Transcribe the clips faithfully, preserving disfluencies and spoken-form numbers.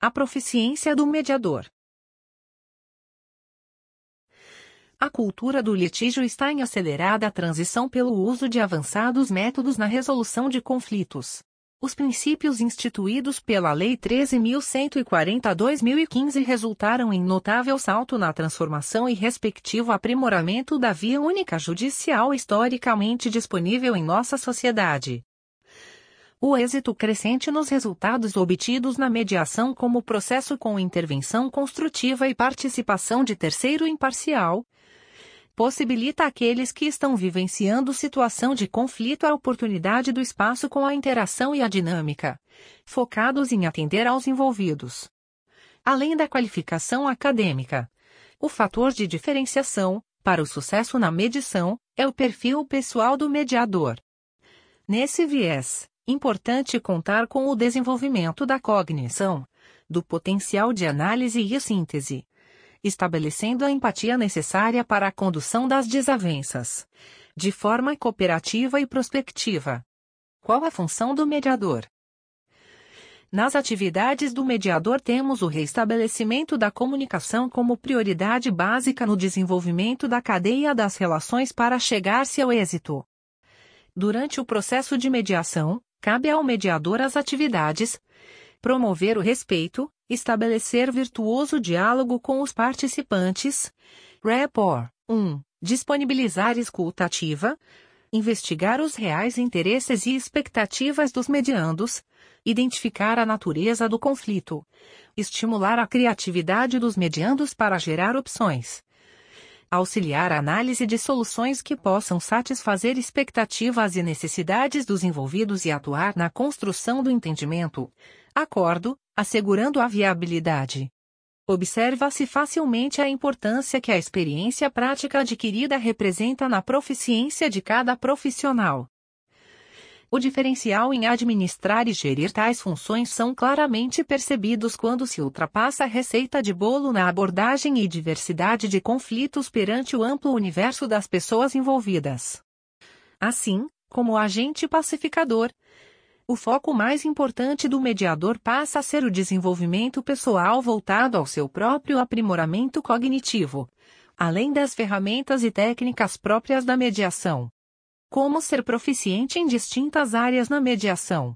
A proficiência do mediador. A cultura do litígio está em acelerada transição pelo uso de avançados métodos na resolução de conflitos. Os princípios instituídos pela Lei treze mil cento e quarenta barra dois mil e quinze resultaram em notável salto na transformação e respectivo aprimoramento da via única judicial historicamente disponível em nossa sociedade. O êxito crescente nos resultados obtidos na mediação como processo com intervenção construtiva e participação de terceiro imparcial possibilita àqueles que estão vivenciando situação de conflito a oportunidade do espaço com a interação e a dinâmica, focados em atender aos envolvidos. Além da qualificação acadêmica, o fator de diferenciação, para o sucesso na mediação, é o perfil pessoal do mediador. Nesse viés, importante contar com o desenvolvimento da cognição, do potencial de análise e síntese, estabelecendo a empatia necessária para a condução das desavenças, de forma cooperativa e prospectiva. Qual a função do mediador? Nas atividades do mediador temos o reestabelecimento da comunicação como prioridade básica no desenvolvimento da cadeia das relações para chegar-se ao êxito. Durante o processo de mediação, cabe ao mediador as atividades: promover o respeito, estabelecer virtuoso diálogo com os participantes. Rapport. um. Disponibilizar escuta ativa. Investigar os reais interesses e expectativas dos mediandos. Identificar a natureza do conflito. Estimular a criatividade dos mediandos para gerar opções. Auxiliar a análise de soluções que possam satisfazer expectativas e necessidades dos envolvidos e atuar na construção do entendimento, acordo, assegurando a viabilidade. Observa-se facilmente a importância que a experiência prática adquirida representa na proficiência de cada profissional. O diferencial em administrar e gerir tais funções são claramente percebidos quando se ultrapassa a receita de bolo na abordagem e diversidade de conflitos perante o amplo universo das pessoas envolvidas. Assim, como agente pacificador, o foco mais importante do mediador passa a ser o desenvolvimento pessoal voltado ao seu próprio aprimoramento cognitivo, além das ferramentas e técnicas próprias da mediação. Como ser proficiente em distintas áreas na mediação?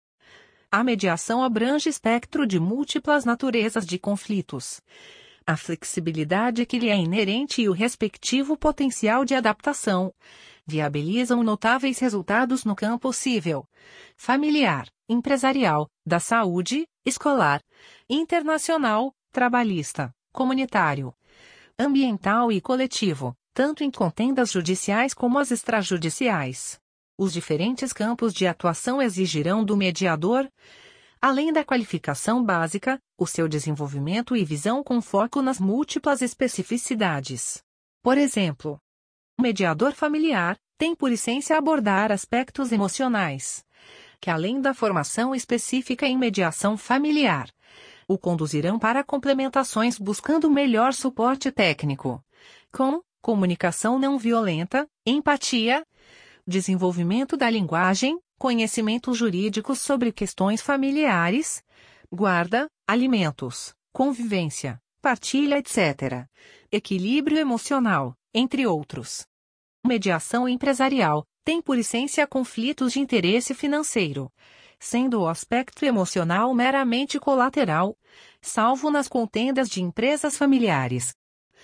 A mediação abrange espectro de múltiplas naturezas de conflitos. A flexibilidade que lhe é inerente e o respectivo potencial de adaptação viabilizam notáveis resultados no campo civil, familiar, empresarial, da saúde, escolar, internacional, trabalhista, comunitário, ambiental e coletivo, tanto em contendas judiciais como as extrajudiciais. Os diferentes campos de atuação exigirão do mediador, além da qualificação básica, o seu desenvolvimento e visão com foco nas múltiplas especificidades. Por exemplo, o mediador familiar tem por essência abordar aspectos emocionais, que além da formação específica em mediação familiar, o conduzirão para complementações buscando melhor suporte técnico, com comunicação não violenta, empatia, desenvolvimento da linguagem, conhecimentos jurídicos sobre questões familiares, guarda, alimentos, convivência, partilha, etcétera, equilíbrio emocional, entre outros. Mediação empresarial tem por essência conflitos de interesse financeiro, sendo o aspecto emocional meramente colateral, salvo nas contendas de empresas familiares.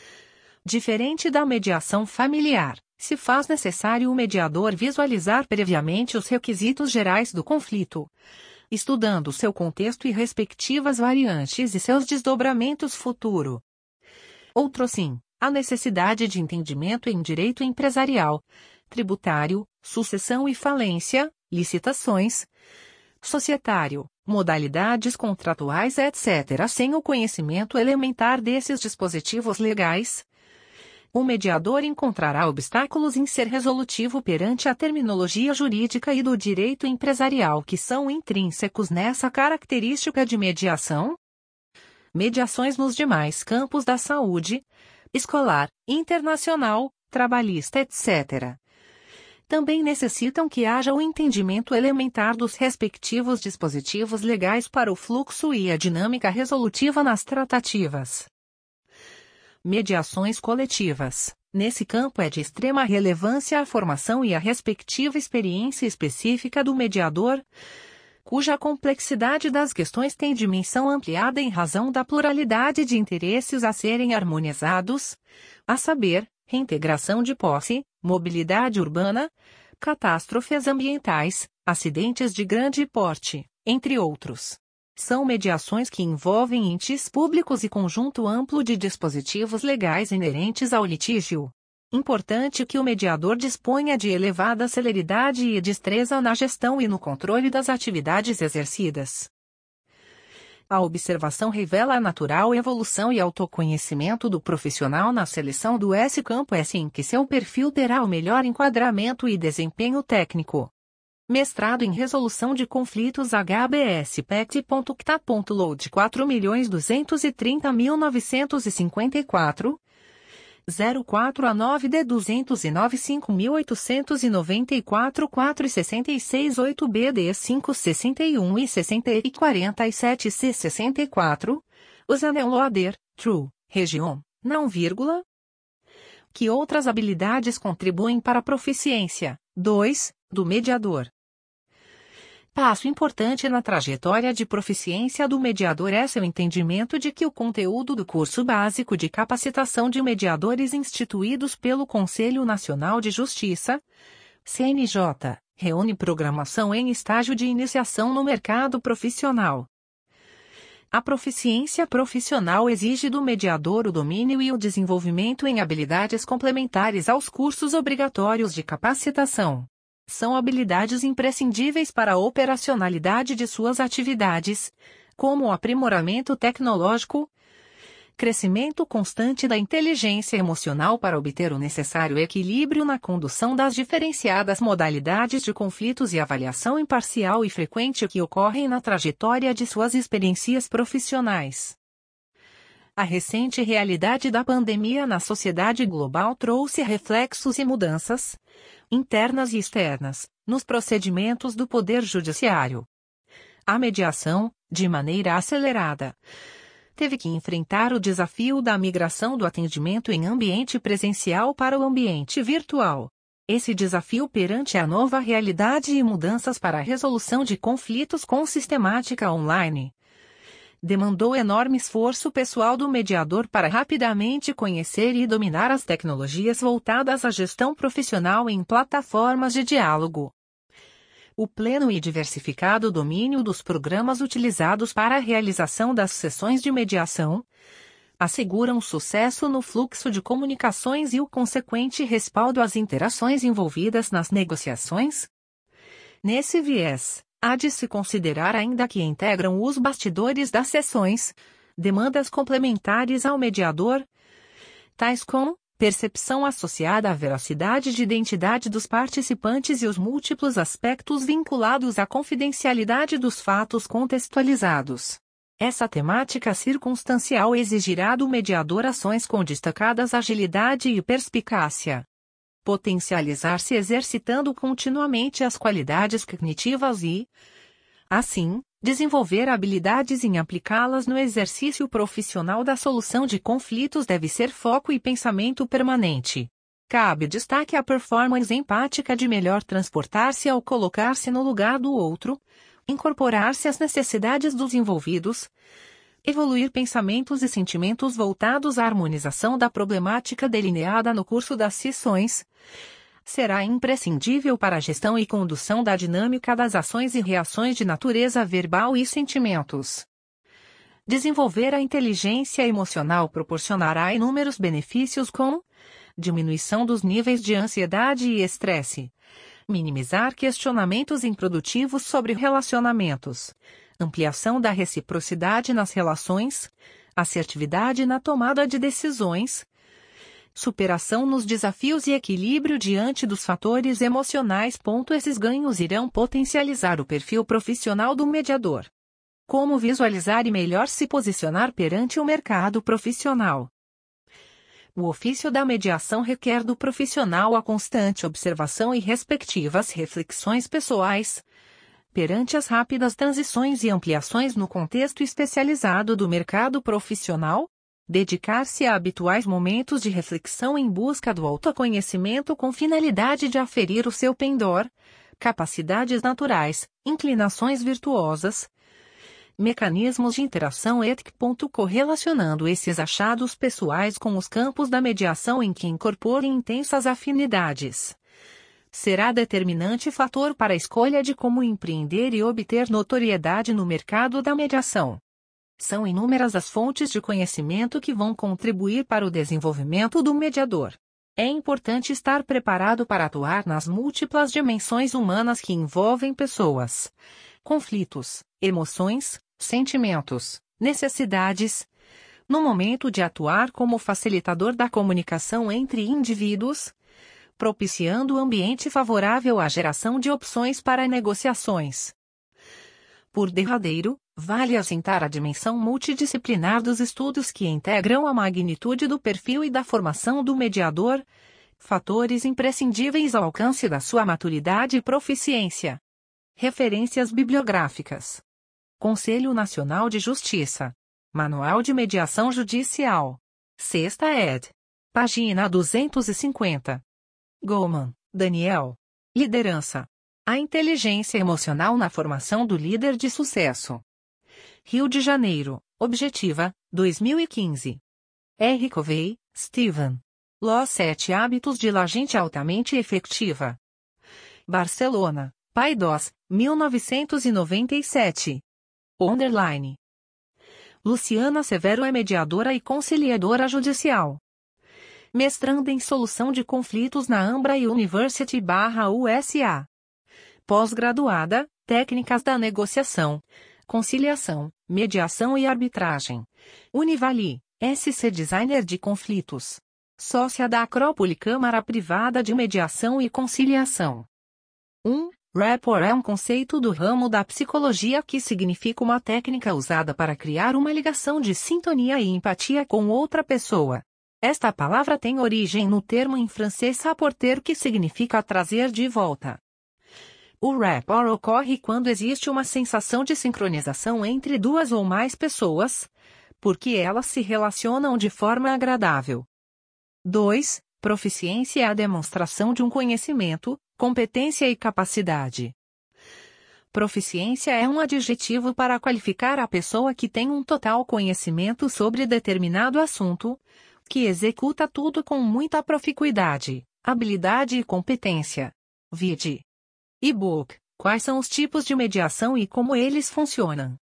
Diferente da mediação familiar, se faz necessário o mediador visualizar previamente os requisitos gerais do conflito, estudando seu contexto e respectivas variantes e seus desdobramentos futuro. Outro sim, a necessidade de entendimento em direito empresarial, tributário, sucessão e falência, licitações, societário, modalidades contratuais, etcétera, sem o conhecimento elementar desses dispositivos legais, o mediador encontrará obstáculos em ser resolutivo perante a terminologia jurídica e do direito empresarial que são intrínsecos nessa característica de mediação. Mediações nos demais campos da saúde, escolar, internacional, trabalhista, etcétera. também necessitam que haja o entendimento elementar dos respectivos dispositivos legais para o fluxo e a dinâmica resolutiva nas tratativas. Mediações coletivas. Nesse campo é de extrema relevância a formação e a respectiva experiência específica do mediador, cuja complexidade das questões tem dimensão ampliada em razão da pluralidade de interesses a serem harmonizados, a saber, reintegração de posse, mobilidade urbana, catástrofes ambientais, acidentes de grande porte, entre outros. São mediações que envolvem entes públicos e conjunto amplo de dispositivos legais inerentes ao litígio. Importante que o mediador disponha de elevada celeridade e destreza na gestão e no controle das atividades exercidas. A observação revela a natural evolução e autoconhecimento do profissional na seleção do S-campo S em que seu perfil terá o melhor enquadramento e desempenho técnico. Mestrado em Resolução de Conflitos H B S P E C ponto C T A ponto L O A D quatro milhões duzentos e trinta mil novecentos e cinquenta e quatro, zero quatro a nove D duzentos e nove cinco mil oitocentos e noventa e quatro quatro e sessenta e seis oito B D cinco sessenta e um e sessenta e quarenta e sete C sessenta e quatro, Usanel-Loader, True, região, não vírgula. Que outras habilidades contribuem para a proficiência, dois, do mediador? Passo importante na trajetória de proficiência do mediador é seu entendimento de que o conteúdo do curso básico de capacitação de mediadores instituídos pelo Conselho Nacional de Justiça, C N J, reúne programação em estágio de iniciação no mercado profissional. A proficiência profissional exige do mediador o domínio e o desenvolvimento em habilidades complementares aos cursos obrigatórios de capacitação. São habilidades imprescindíveis para a operacionalidade de suas atividades, como o aprimoramento tecnológico, crescimento constante da inteligência emocional para obter o necessário equilíbrio na condução das diferenciadas modalidades de conflitos e avaliação imparcial e frequente que ocorrem na trajetória de suas experiências profissionais. A recente realidade da pandemia na sociedade global trouxe reflexos e mudanças, internas e externas, nos procedimentos do Poder Judiciário. A mediação, de maneira acelerada, teve que enfrentar o desafio da migração do atendimento em ambiente presencial para o ambiente virtual. Esse desafio perante a nova realidade e mudanças para a resolução de conflitos com sistemática online demandou enorme esforço pessoal do mediador para rapidamente conhecer e dominar as tecnologias voltadas à gestão profissional em plataformas de diálogo. O pleno e diversificado domínio dos programas utilizados para a realização das sessões de mediação asseguram sucesso no fluxo de comunicações e o consequente respaldo às interações envolvidas nas negociações. Nesse viés, há de se considerar ainda que integram os bastidores das sessões, demandas complementares ao mediador, tais como percepção associada à veracidade de identidade dos participantes e os múltiplos aspectos vinculados à confidencialidade dos fatos contextualizados. Essa temática circunstancial exigirá do mediador ações com destacadas agilidade e perspicácia. Potencializar-se exercitando continuamente as qualidades cognitivas e, assim, desenvolver habilidades em aplicá-las no exercício profissional da solução de conflitos deve ser foco e pensamento permanente. Cabe destaque à performance empática de melhor transportar-se ao colocar-se no lugar do outro, incorporar-se às necessidades dos envolvidos, evoluir pensamentos e sentimentos voltados à harmonização da problemática delineada no curso das sessões, será imprescindível para a gestão e condução da dinâmica das ações e reações de natureza verbal e sentimentos. Desenvolver a inteligência emocional proporcionará inúmeros benefícios como diminuição dos níveis de ansiedade e estresse, minimizar questionamentos improdutivos sobre relacionamentos, ampliação da reciprocidade nas relações, assertividade na tomada de decisões, superação nos desafios e equilíbrio diante dos fatores emocionais. Esses ganhos irão potencializar o perfil profissional do mediador. Como visualizar e melhor se posicionar perante o mercado profissional? O ofício da mediação requer do profissional a constante observação e respectivas reflexões pessoais, perante as rápidas transições e ampliações no contexto especializado do mercado profissional, dedicar-se a habituais momentos de reflexão em busca do autoconhecimento com finalidade de aferir o seu pendor, capacidades naturais, inclinações virtuosas, mecanismos de interação ética. Correlacionando esses achados pessoais com os campos da mediação em que incorporem intensas afinidades, será determinante fator para a escolha de como empreender e obter notoriedade no mercado da mediação. São inúmeras as fontes de conhecimento que vão contribuir para o desenvolvimento do mediador. É importante estar preparado para atuar nas múltiplas dimensões humanas que envolvem pessoas, conflitos, emoções, sentimentos, necessidades, no momento de atuar como facilitador da comunicação entre indivíduos, propiciando o ambiente favorável à geração de opções para negociações. Por derradeiro, vale assentar a dimensão multidisciplinar dos estudos que integram a magnitude do perfil e da formação do mediador, fatores imprescindíveis ao alcance da sua maturidade e proficiência. Referências bibliográficas: Conselho Nacional de Justiça. Manual de Mediação Judicial. Sexta ed. Página duzentos e cinquenta. Goleman, Daniel. Liderança. A inteligência emocional na formação do líder de sucesso. Rio de Janeiro, Objetiva, dois mil e quinze. R. Covey, Stephen. Los Sete Hábitos de la Gente Altamente Efectiva. Barcelona, Paidós, mil novecentos e noventa e sete. Underline. Luciana Severo é mediadora e conciliadora judicial. Mestranda em Solução de Conflitos na Ambra University/U S A. Pós-graduada, Técnicas da Negociação, Conciliação, Mediação e Arbitragem. Univali, S C Designer de Conflitos. Sócia da Acrópole Câmara Privada de Mediação e Conciliação. um. Rapport é um conceito do ramo da psicologia que significa uma técnica usada para criar uma ligação de sintonia e empatia com outra pessoa. Esta palavra tem origem no termo em francês apporter, que significa trazer de volta. O rapport ocorre quando existe uma sensação de sincronização entre duas ou mais pessoas, porque elas se relacionam de forma agradável. dois. Proficiência é a demonstração de um conhecimento, competência e capacidade. Proficiência é um adjetivo para qualificar a pessoa que tem um total conhecimento sobre determinado assunto, que executa tudo com muita proficuidade, habilidade e competência. Vide e-book. Quais são os tipos de mediação e como eles funcionam?